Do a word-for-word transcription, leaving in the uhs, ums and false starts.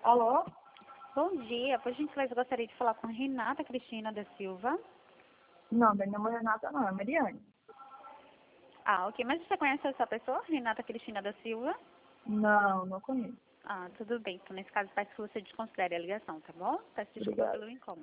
Alô? Bom dia, por gentileza, eu gostaria de falar com Renata Cristina da Silva. Não, meu nome é Renata, não, é Mariane. Ah, ok. Mas você conhece essa pessoa, Renata Cristina da Silva? Não, não conheço. Ah, tudo bem. Então, nesse caso, peço que você desconsidere a ligação, tá bom? Peço desculpa Obrigada. pelo incômodo.